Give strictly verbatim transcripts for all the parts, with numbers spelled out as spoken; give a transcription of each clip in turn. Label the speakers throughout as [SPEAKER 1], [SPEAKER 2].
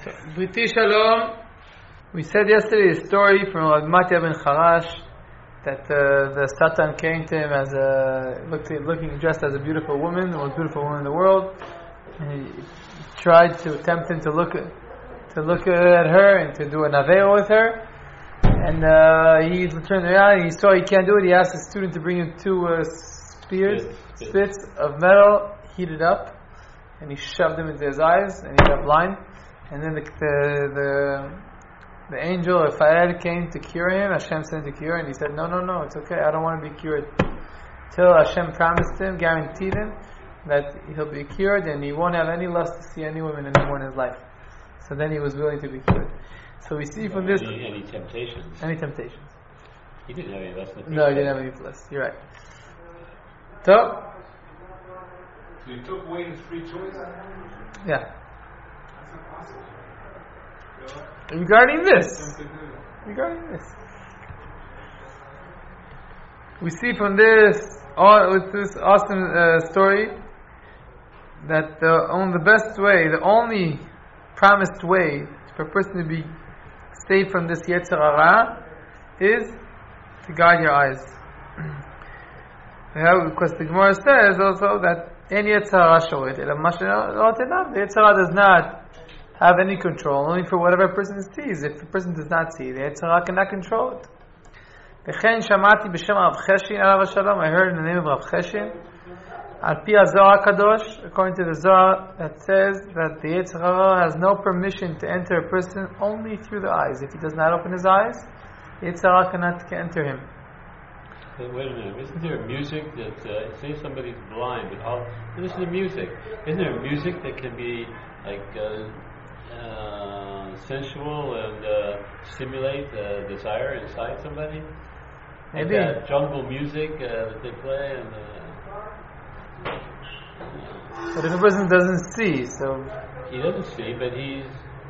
[SPEAKER 1] Briti Shalom. We said yesterday a story from Matya ben Charash that uh, the Satan came to him as a looked, looking dressed as a beautiful woman, the most beautiful woman in the world. And he tried to tempt him to look at, to look at her and to do an aveil with her. And uh, he turned around and he saw he can't do it. He asked his student to bring him two uh, spears, spits. spits of metal, heated up, and he shoved them into his eyes, and he got blind. And then the the the, the angel or Fa'el came to cure him. Hashem sent to cure him, and he said, "No, no, no, it's okay. I don't want to be cured." Till Hashem promised him, guaranteed him that he'll be cured, and he won't have any lust to see any woman anymore in his life. So then he was willing to be cured. So we see from this
[SPEAKER 2] any, any temptations.
[SPEAKER 1] Any temptations.
[SPEAKER 2] He didn't have any lust.
[SPEAKER 1] No, he didn't have any lust. You're right. So.
[SPEAKER 3] So you took away his free choice?
[SPEAKER 1] Yeah.
[SPEAKER 3] That's not possible.
[SPEAKER 1] Regarding this, regarding this, we see from this, all, with this awesome uh, story, that the only the best way, the only promised way for a person to be saved from this Yetzer Hara is to guard your eyes. Because the Gemara says also that En Yetzer Hara shoed, the Yetzer Hara does not have any control, only for whatever a person sees. If the person does not see, the Yetzer Hara cannot control it. V'chen shamati b'shem Rav Cheshin alav shalom. I heard in the name of Rav Cheshin, al pi HaZohar HaKadosh, according to the Zohar, that says that the Yetzer Hara has no permission to enter a person only through the eyes. If he does not open his eyes, the Yetzer Hara cannot enter him.
[SPEAKER 2] But wait a minute, isn't there music that, uh, say somebody's blind, but all, listen to music. Isn't there music that can be like uh, uh, sensual and uh, stimulate uh, desire inside somebody?
[SPEAKER 1] Maybe.
[SPEAKER 2] Like, uh, jungle music uh, that they play and... Uh,
[SPEAKER 1] But if a person doesn't see, so...
[SPEAKER 2] He doesn't see, but he's...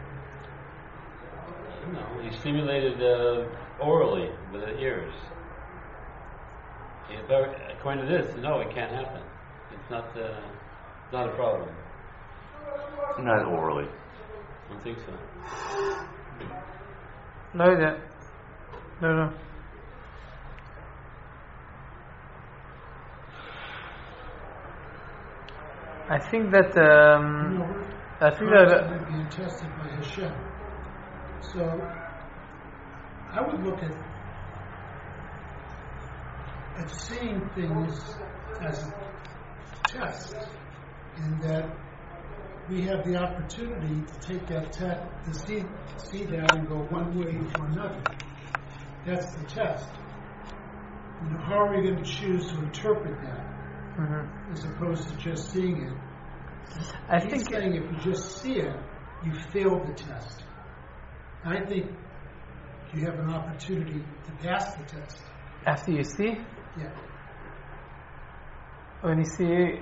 [SPEAKER 2] You know, he's stimulated uh, orally with the ears. If, according to this, no, it can't happen. It's not, uh, not a problem.
[SPEAKER 4] Not orally.
[SPEAKER 2] I don't think so.
[SPEAKER 1] No, yeah. No, no. I think that um,
[SPEAKER 5] you know,
[SPEAKER 1] I think that
[SPEAKER 5] uh, being tested by Hashem. So I would look at at seeing things as a test, in that we have the opportunity to take that test, to see see that and go one way or another. That's the test. You know, how are we going to choose to interpret that, mm-hmm. as opposed to just seeing it?
[SPEAKER 1] I
[SPEAKER 5] He's
[SPEAKER 1] think
[SPEAKER 5] saying if you just see it, you failed the test. I think you have an opportunity to pass the test.
[SPEAKER 1] After you see?
[SPEAKER 5] Yeah.
[SPEAKER 1] When you see...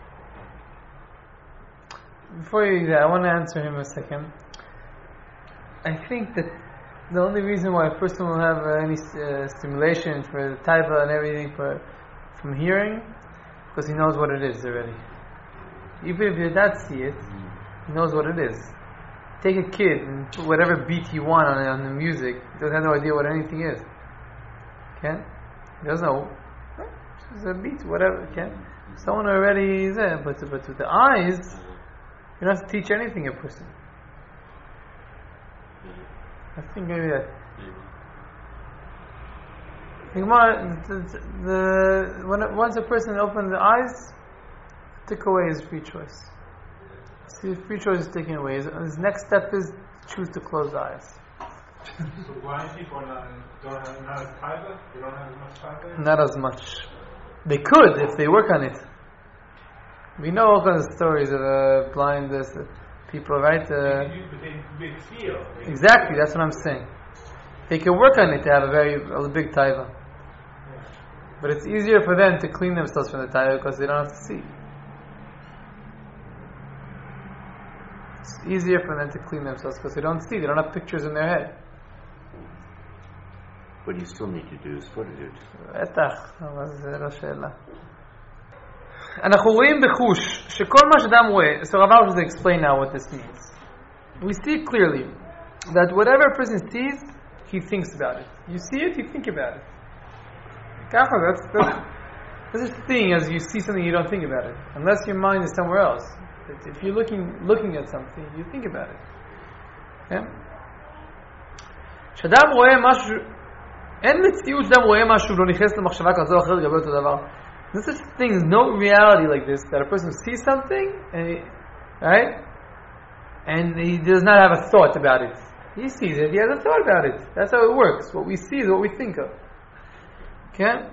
[SPEAKER 1] Before you do that, I want to answer him a second. I think that the only reason why a person will have uh, any uh, stimulation for the taiva and everything for, from hearing, because he knows what it is already. Even if he did not see it, he knows what it is. Take a kid and put whatever beat you want on, on the music, he doesn't have no idea what anything is. Okay? He doesn't know. It's a beat, whatever. Okay? Someone already is there, but, but with the eyes, you don't have to teach anything a person. I think maybe that. The, the, the, when it, once a person opens the eyes, took away his free choice. See, his free choice is taken away. His, his next step is to choose to close the eyes.
[SPEAKER 3] So blind people are not, don't have not as taiva? They don't have as much taiva?
[SPEAKER 1] Not as much. They could if they work on it. We know all kinds of stories of uh, blind uh, people, right? Uh,
[SPEAKER 3] but they, they feel. They
[SPEAKER 1] exactly, that's what I'm saying. They can work on it to have a very a big taiva.
[SPEAKER 3] Yeah.
[SPEAKER 1] But it's easier for them to clean themselves from the taiva because they don't have to see. It's easier for them to clean themselves because they don't see, they don't have pictures in their head.
[SPEAKER 4] What you still need to do is fortitude.
[SPEAKER 1] בטח, אבל זה לא שאלה. אנחנו רואים בחוש שכל מה שאדם רואה, so Rav Alshus explain now what this means. we see clearly that whatever a person sees, he thinks about it. You see it, you think about it. That's, that's, that's the thing, as you see something, you don't think about it. Unless your mind is somewhere else. If you're looking looking at something, you think about it. Yeah? שאדם רואה משהו, אין מציאות שאדם רואה משהו לא נכנס למחשבה כזו או אחרת לגבי אותו דבר. There's such thing, no reality like this, that a person sees something, and he, right? And he does not have a thought about it. He sees it, he has a thought about it. That's how it works. What we see is what we think of. Okay?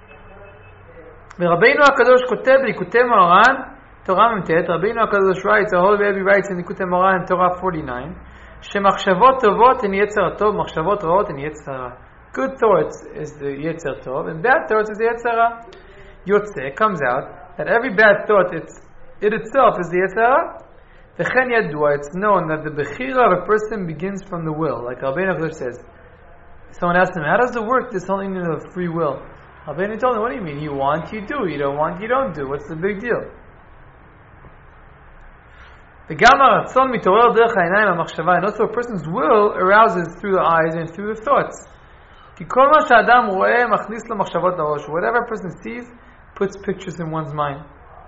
[SPEAKER 1] ורבינו הקדוש כותב בליקוטי מוהר"ן, תורה מ"ט, רבינו הקדוש writes, a whole baby writes in ליקוטי מוהר"ן, תורה forty-nine, שמחשבות טובות הן יצר הטוב, מחשבות רעות הן יצר הרע. Good thoughts is the יצר טוב, and bad thoughts is the יצר רע. יוצא, comes out, that every bad thought, it's, it itself is the יצר רע. וכן ידוע, it's known that the bechira of a person begins from the will. Like Rabbeinu Akadosh says, someone asked him, how does it work, this whole thing of free will? Rabbeinu told him, what do you mean? You want, you do. You don't want, you don't do. What's the big deal? וגם הרצון מתעורר דרך העיניים המחשבה, and also a person's will arouses through the eyes and through the thoughts. כי כל מה שהאדם רואה מכניס לו מחשבות לראש. Whatever a person sees puts pictures in one's mind.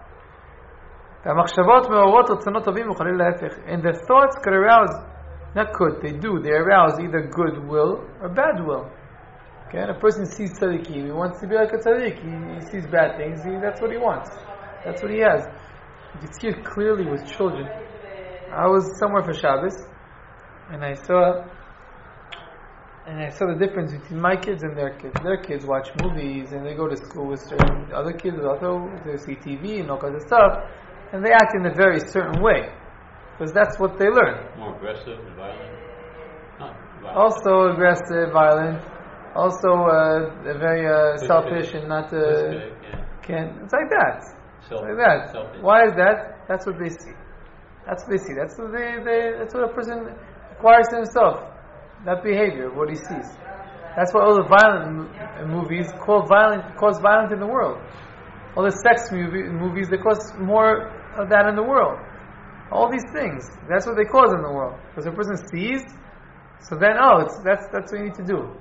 [SPEAKER 1] והמחשבות מעוררות רצונות טובים וחלילה להפך. And the thoughts could arouse, not could, they do, they arouse either good will or bad will. Okay, and a person sees tzaddikim, he wants to be like a tzaddik, he, he sees bad things, he, that's what he wants. That's what he has. You can see it clearly with children. I was somewhere for Shabbos, and I saw, and I saw the difference between my kids and their kids. Their kids watch movies, and they go to school with certain other kids also, they see T V and all kinds of stuff, and they act in a very certain way, because that's what they learn.
[SPEAKER 2] More aggressive and violent? Not violent.
[SPEAKER 1] Also aggressive, violent, also uh, very uh, selfish and not... Uh,
[SPEAKER 2] yeah.
[SPEAKER 1] can, it's like that.
[SPEAKER 2] Self-
[SPEAKER 1] like that.
[SPEAKER 2] selfish.
[SPEAKER 1] Why is that? That's what they see. That's what they see. That's what they, they that's what a person acquires to himself. That behavior, what he sees. That's why all the violent m- movies call violent cause violence in the world. All the sex movie, movies they cause more of that in the world. All these things. That's what they cause in the world. Because a person sees, so then oh, it's, that's that's what you need to do.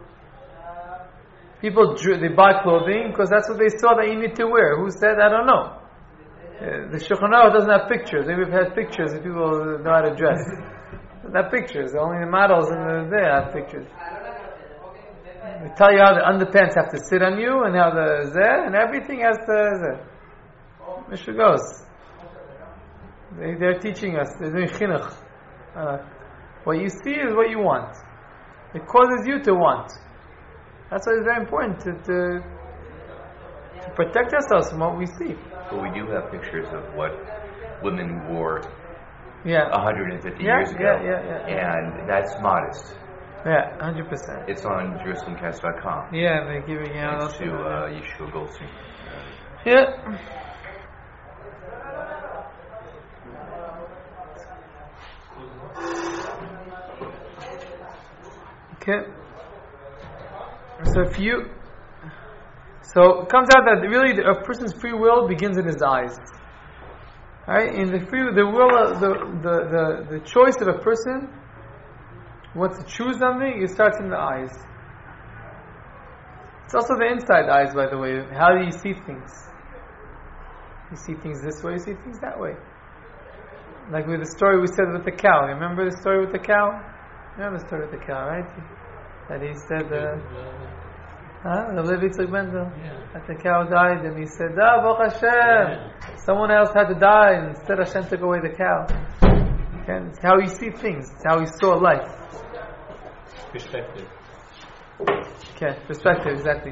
[SPEAKER 1] People they buy clothing because that's what they saw that you need to wear. Who said? I don't know. Uh, the Shulchan Aruch doesn't have pictures. Maybe we've had pictures if people know how to dress. Not pictures. Only the models in the there have pictures. They tell you how the underpants have to sit on you and how the zeh and everything has to zeh. Mishnah goes. They, they're teaching us. They're doing chinuch. Uh, what you see is what you want. It causes you to want. That's why it's very important to, to to protect ourselves from what we see.
[SPEAKER 4] But we do have pictures of what women wore
[SPEAKER 1] Yeah.
[SPEAKER 4] one hundred fifty
[SPEAKER 1] Yeah,
[SPEAKER 4] years ago.
[SPEAKER 1] yeah, yeah, yeah.
[SPEAKER 4] And that's modest.
[SPEAKER 1] Yeah, one hundred percent.
[SPEAKER 4] It's on Jerusalem Cast dot com.
[SPEAKER 1] Yeah, they're giving out.
[SPEAKER 4] Thanks to uh, Yeshua Goldstein.
[SPEAKER 1] Yeah. Okay. So if you, so it comes out that really the, a person's free will begins in his eyes. Right? In the free, the will, of the, the the the choice of a person, wants to choose something, it starts in the eyes. It's also the inside eyes, by the way. How do you see things? You see things this way, you see things that way. Like with the story we said with the cow. Remember the story with the cow? You know the story with the cow, right? That he said, uh, huh? The Levi Yitzchak Bendel.
[SPEAKER 2] Yeah.
[SPEAKER 1] That the cow died, and he said, "Ah, Baruch Hashem."
[SPEAKER 2] Yeah.
[SPEAKER 1] Someone else had to die, and instead Hashem took away the cow. Okay? It's how he sees things. It's how he saw life.
[SPEAKER 2] Perspective.
[SPEAKER 1] Okay, perspective, exactly.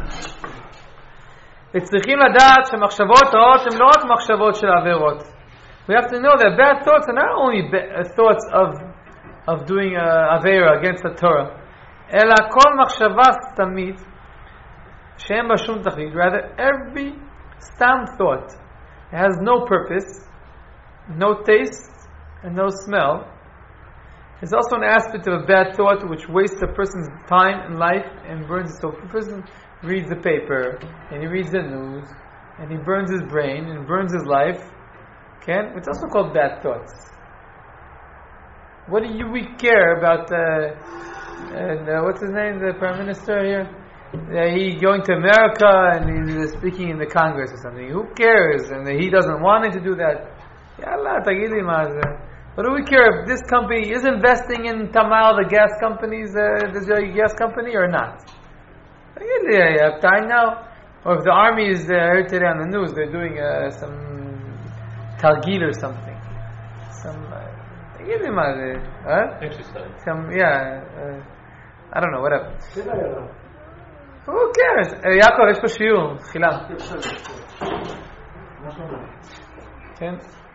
[SPEAKER 1] וצריכים לדעת שמחשבות רעות הן לא רק מחשבות של עבירות. We have to know that bad thoughts are not only ba- thoughts of of doing uh, avera against the Torah, אלא כל מחשבה סתמית שאין בה שום תכלית. Rather, every stam thought has no purpose, no taste, and no smell. There's also an aspect of a bad thought which wastes a person's time and life and burns it. So if a person reads the paper and he reads the news and he burns his brain and burns his life, okay, it's also called bad thoughts. What do you we care about? Uh, and uh, what's his name? The prime minister here. Uh, he going to America and he's speaking in the Congress or something. Who cares? And he doesn't want to do that. Yalla, tagili maze. What do we care if this company is investing in Tamal, the gas companies, uh, the Israeli gas company, or not? Tagili, I have time now. Or if the army is uh, heard today on the news, they're doing uh, some talgil or something. Some. Tagili maze. Huh?
[SPEAKER 2] Exercise.
[SPEAKER 1] Some, yeah. Uh, I don't know. Whatever. Who cares? יעקב, יש פה שיעור, תחילה. כן?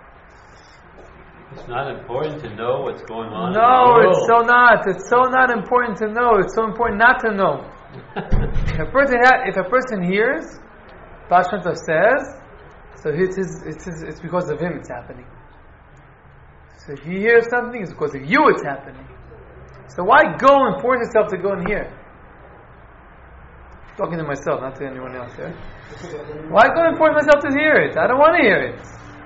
[SPEAKER 2] It's not important to know what's going on.
[SPEAKER 1] No,
[SPEAKER 2] in the world.
[SPEAKER 1] it's so not. It's so not important to know. It's so important not to know. if a person ha- if a person hears, Baal Shem Tov says, so it's his, it's his, it's because of him it's happening. So if he hears something, it's because of you it's happening. So why go and force yourself to go and hear? Talking to myself, not to anyone else. Yeah? Why go and force myself to hear it? I don't want to hear it.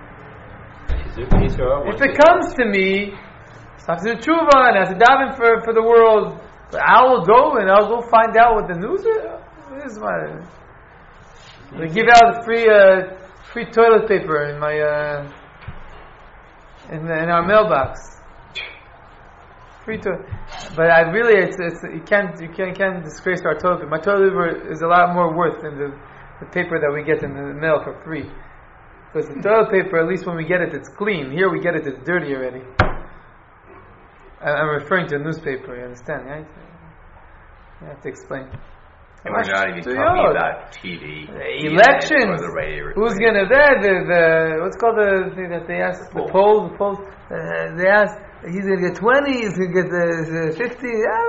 [SPEAKER 1] If it comes to me, so I have to do tshuva and I have to daven for, for the world. But I will go and I'll go find out what the news is. This is my. They give out free uh, free toilet paper in my uh, in in our mailbox. Free to, but I really, it's, it's you can't you can't can't disgrace our toilet paper. My toilet paper is a lot more worth than the, the paper that we get in the mail for free. Because the toilet paper, at least when we get it, it's clean. Here we get it, it's dirty already. I, I'm referring to a newspaper. You understand, right? You have to explain.
[SPEAKER 4] And we're not even talking about T V.
[SPEAKER 1] Elections.
[SPEAKER 4] Or the radio.
[SPEAKER 1] Who's gonna there? The, the what's called the thing that they ask the polls? The polls. Uh, they ask. He's going to get twenty, he's going to get uh, fifty.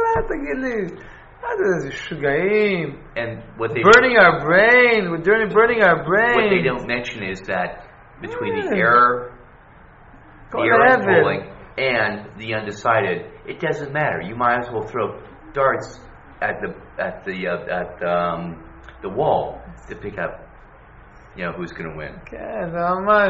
[SPEAKER 4] And what they
[SPEAKER 1] burning our brain, we're burning, burning our brain.
[SPEAKER 4] What they don't mention is that between yeah. the error,
[SPEAKER 1] Go
[SPEAKER 4] the error in polling, and the undecided, it doesn't matter. You might as well throw darts at the at the uh, at um, the wall to pick up, you know, who's going to win.
[SPEAKER 5] I have, I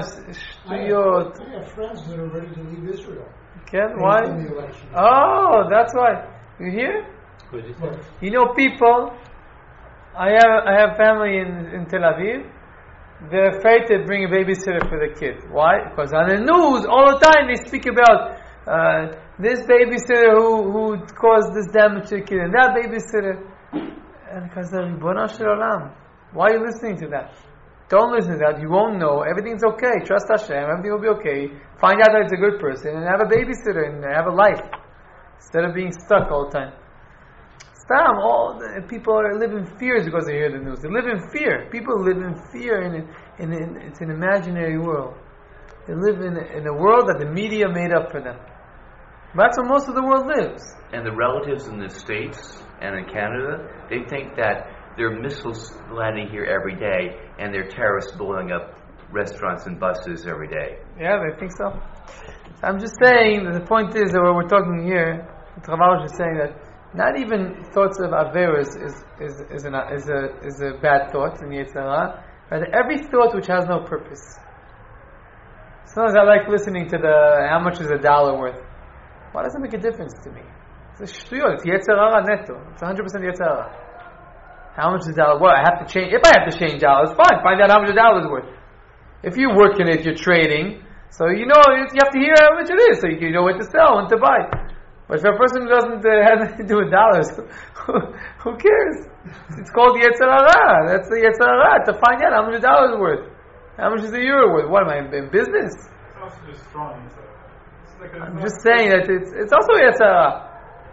[SPEAKER 5] have friends that are ready to leave Israel.
[SPEAKER 1] Ken, why? Oh, that's why. You hear? You know, people. I have I have family in, in Tel Aviv. They're afraid to bring a babysitter for the kid. Why? Because on the news all the time they speak about uh, this babysitter who who caused this damage to the kid and that babysitter. And because the Ribono Shel Olam. Why are you listening to that? Don't listen to that. You won't know. Everything's okay. Trust Hashem. Everything will be okay. Find out that it's a good person and have a babysitter and have a life instead of being stuck all the time. Stop. All the people are live in fears because they hear the news. They live in fear. People live in fear, and in, in, in, it's an imaginary world. They live in a, in a world that the media made up for them. That's where most of the world lives.
[SPEAKER 4] And the relatives in the States and in Canada, they think that there are missiles landing here every day, and there are terrorists blowing up restaurants and buses every day.
[SPEAKER 1] Yeah, they think so. I'm just saying that the point is that what we're talking here, Travaj is saying that not even thoughts of Averas is is is, an, is a is a bad thought in Yetzer Hara. Rather, every thought which has no purpose. Sometimes I like listening to the how much is a dollar worth. Why does it make a difference to me? It's a shtuyot. It's Yetzer Hara neto. It's one hundred percent Yetzer Hara. How much is a dollar? What, I have to change? If I have to change dollars, fine. Find out how much a dollar is worth. If you work in it, you're trading, so you know you have to hear how much it is, so you know what to sell and to buy. But if a person who doesn't uh, have anything to do with dollars, who cares? It's called Yetzer Hara. That's the Yetzer Hara, to find out how much a dollar is worth. How much is a euro worth? What am I in business?
[SPEAKER 3] It's also just strong. It's like a
[SPEAKER 1] I'm just saying that it's it's also Yetzer Hara.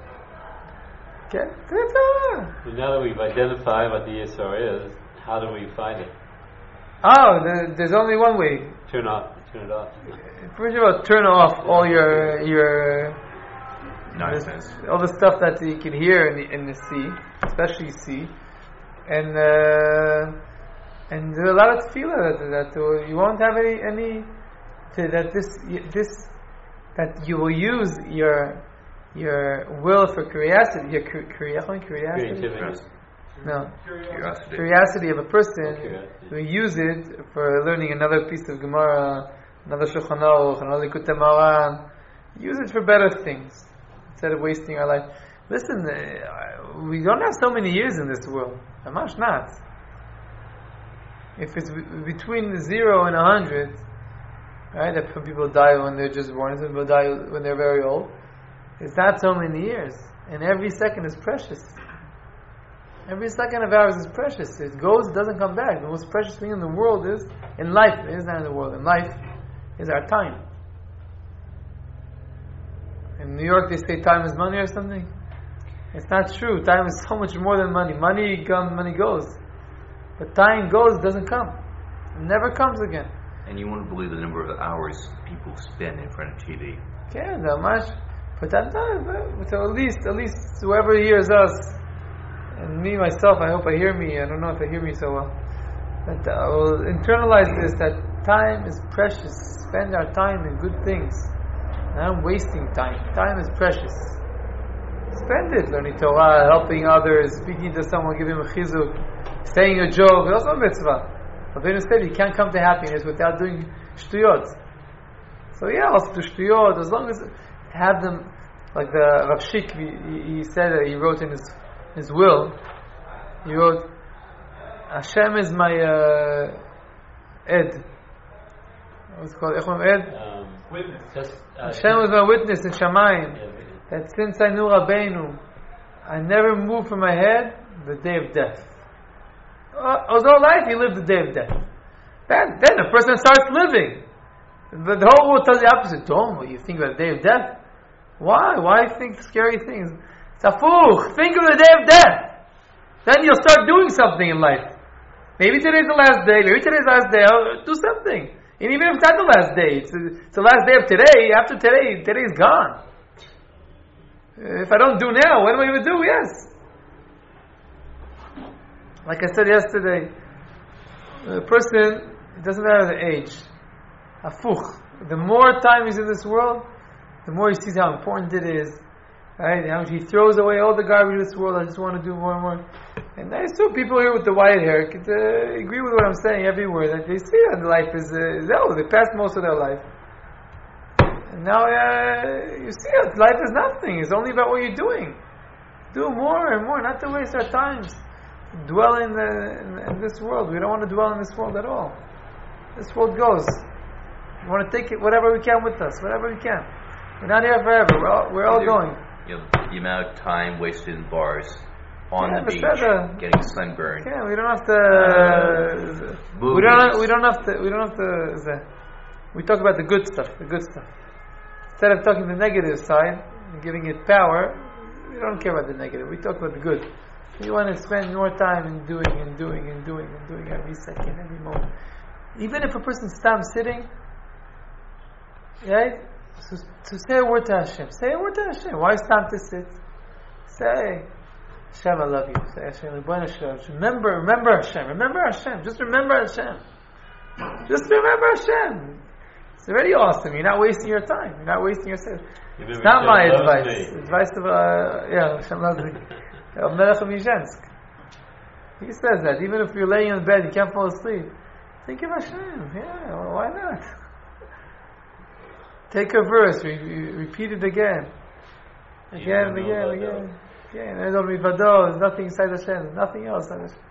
[SPEAKER 1] Okay?
[SPEAKER 2] Well, now that we've identified what the Yetzer Hara is, how do we find it?
[SPEAKER 1] Oh, the, there's only one way.
[SPEAKER 2] Turn off. Turn it off.
[SPEAKER 1] First of all, turn off all your your
[SPEAKER 4] nonsense,
[SPEAKER 1] all the stuff that you can hear in the, in the sea, especially sea, and uh, and there's a lot of tefillah that, that uh, you won't have any any to, that this this that you will use your your will for curiosity, your curiosity, curiosity. No,
[SPEAKER 4] curiosity.
[SPEAKER 1] curiosity of a person.
[SPEAKER 2] Curiosity.
[SPEAKER 1] We use it for learning another piece of Gemara, another Shulchan Aruch, another Likutei Moharan, Use it for better things instead of wasting our life. Listen, uh, we don't have so many years in this world. Amash not. If it's b- between zero and a hundred, right? That people die when they're just born, some people die when they're very old. It's not so many years, and every second is precious. Every second of ours is precious. It goes, it doesn't come back. The most precious thing in the world is, in life, it is not in the world, in life, is our time. In New York, they say time is money or something. It's not true. Time is so much more than money. Money comes, money goes. But time goes, doesn't come. It never comes again.
[SPEAKER 4] And you wouldn't believe the number of hours people spend in front of T V.
[SPEAKER 1] Yeah, that much. But that time, so at least, at least whoever hears us, and me myself, I hope I hear me. I don't know if I hear me so well. But I will internalize this: that time is precious. Spend our time in good things. Not wasting time. Time is precious. Spend it learning Torah, helping others, speaking to someone, giving him a chizuk, saying a joke. That's not mitzvah. Rabbeinu said you can't come to happiness without doing shtuyot. So yeah, also do shtuyot, as long as have them, like the Rav Shik, he, he said that he wrote in his his will, he wrote, Hashem is my uh, ed. What's it called? Echom ed?
[SPEAKER 2] Um,
[SPEAKER 3] Witness.
[SPEAKER 2] just, uh,
[SPEAKER 1] Hashem was my witness in Shamayim.
[SPEAKER 2] yeah,
[SPEAKER 1] That since I knew Rabbeinu, I never moved from my head the day of death. Uh, his whole life he lived the day of death. Then, then a person starts living. The, the whole world tells the opposite. Don't you think about the day of death? Why? Why think scary things? Tafuch, think of the day of death. Then you'll start doing something in life. Maybe today's the last day. Maybe today's the last day. I'll do something. And even if it's not the last day, it's, it's the last day of today. After today, today's gone. If I don't do now, what am I going to do? Yes. Like I said yesterday, the person, it doesn't matter the age. Afuch. The more time he's in this world, the more he sees how important it is. Right? How he throws away all the garbage of this world. I just want to do more and more. And I saw people here with the white hair could uh, agree with what I'm saying everywhere. That they see that life is uh, is over. They passed most of their life. And now uh, you see it. Life is nothing. It's only about what you're doing. Do more and more. Not to waste our times. Dwell in, the, in, in this world. We don't want to dwell in this world at all. This world goes. We want to take it whatever we can with us. Whatever we can. We're not here forever. We're all, we're all going.
[SPEAKER 4] You know, the amount of time wasted in bars, on
[SPEAKER 1] Yeah,
[SPEAKER 4] the beach,
[SPEAKER 1] beseda.
[SPEAKER 4] getting sunburned.
[SPEAKER 1] Yeah, we don't have to. Uh, we don't. We don't have to. We don't have to. Uh, we talk about the good stuff. The good stuff. Instead of talking the negative side and giving it power, we don't care about the negative. We talk about the good. We want to spend more time in doing and doing and doing and doing every second, every moment. Even if a person stops sitting, right? So, to say a word to Hashem. Say a word to Hashem. Why stop to sit? Say, Hashem, I love you. Say, Hashem, Ribono Shel Olam. Remember, remember Hashem. Remember Hashem. Just remember Hashem. Just remember Hashem. It's already awesome. You're not wasting your time. You're not wasting yourself. It's not my advice. Advice of, uh, yeah, Hashem loves me. Of Melech Mizhensk. He says that. Even if you're laying in bed, you can't fall asleep. Think of Hashem. Yeah, well, why not? Take a verse, re- re- repeat it again. Again and again and again. Again. There's nothing inside Hashem. There's nothing else inside Hashem.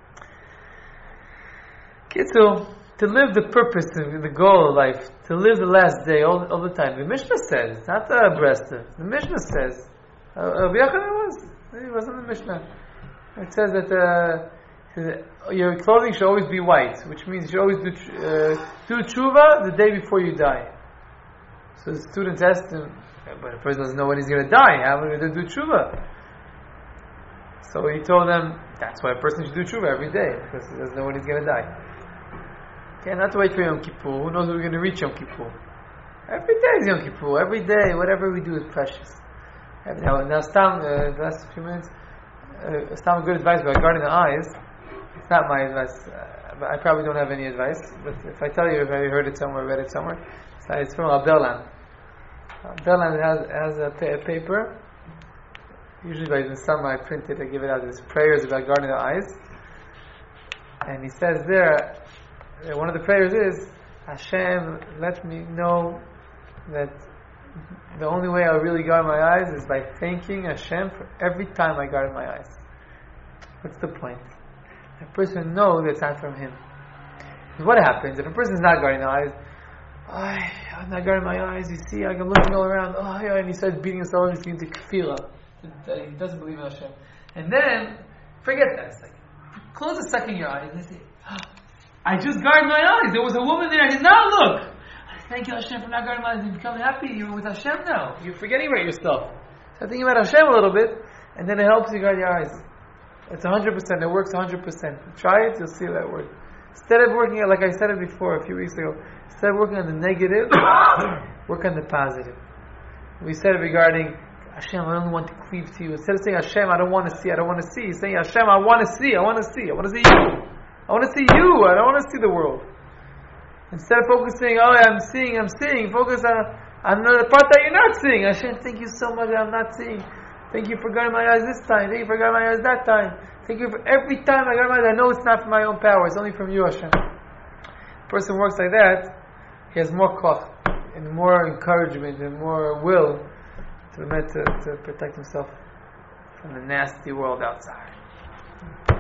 [SPEAKER 1] Kitzu, to live the purpose, the goal of life, to live the last day all, all the time. The Mishnah says, not the Bresta. The Mishnah says. Rabbi Yochanan was. He was in the Mishnah. It says that uh, your clothing should always be white, which means you should always do, uh, do tshuva the day before you die. So the students asked him, but the person doesn't know when he's going to die. How are we going to do tshuva? So he told them, that's why a person should do tshuva every day, because he doesn't know when he's going to die. Okay, not to wait for Yom Kippur. Who knows when we're going to reach Yom Kippur? Every day is Yom Kippur. Every day, whatever we do is precious. Now, now Stam, uh, the last few minutes, uh, Stam, good advice regarding the eyes. It's not my advice. Uh, but I probably don't have any advice. But if I tell you, if I heard it somewhere, read it somewhere, it's from Abdelan. Abdelan has has a, pa- a paper. Usually by the summer I print it, I give it out. It's prayers about guarding the eyes. And he says there, uh, one of the prayers is, Hashem, let me know that the only way I really guard my eyes is by thanking Hashem for every time I guard my eyes. What's the point? A person knows that it's not from him. Because what happens if a person is not guarding the eyes? Oh, I'm not guarding my eyes. You see, I'm looking all around. Oh, yeah, and he starts beating himself and he's getting to kefila. He doesn't believe in Hashem. And then, forget that. It's like, close a second your eyes and say, oh, I just guarded my eyes. There was a woman there. I did not look. Thank you, Hashem, for not guarding my eyes. You become happy. You're with Hashem now. You're forgetting about yourself. So thinking about Hashem a little bit, and then it helps you guard your eyes. It's one hundred percent. It works one hundred percent. Try it, you'll see that work. Instead of working, like I said it before a few weeks ago, instead of working on the negative, work on the positive. We said regarding Hashem, I only want to cleave to you. Instead of saying Hashem, I don't want to see, I don't want to see, you're saying Hashem, I want to see, I want to see, I want to see you. I want to see you, I don't want to see the world. Instead of focusing, oh, I'm seeing, I'm seeing, focus on, on the part that you're not seeing. Hashem, thank you so much that I'm not seeing. Thank you for guarding my eyes this time. Thank you for guarding my eyes that time. Thank you for every time I guard my eyes. I know it's not from my own power. It's only from you, Hashem. A person works like that, he has more koch, and more encouragement, and more will to, to, to protect himself from the nasty world outside.